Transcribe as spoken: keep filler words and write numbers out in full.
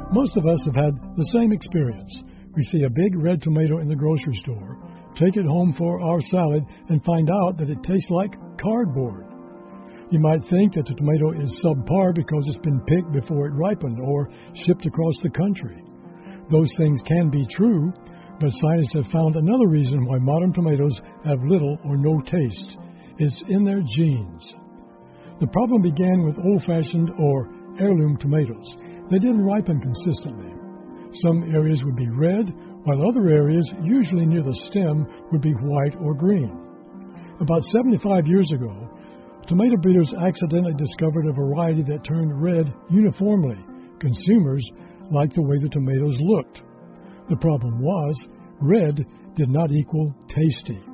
Most of us have had the same experience. We see a big red tomato in the grocery store, take it home for our salad, and find out that it tastes like cardboard. You might think that the tomato is subpar because it's been picked before it ripened or shipped across the country. Those things can be true, but scientists have found another reason why modern tomatoes have little or no taste. It's in their genes. The problem began with old-fashioned or heirloom tomatoes. They didn't ripen consistently. Some areas would be red, while other areas, usually near the stem, would be white or green. About seventy-five years ago, tomato breeders accidentally discovered a variety that turned red uniformly. Consumers liked the way the tomatoes looked. The problem was, red did not equal tasty.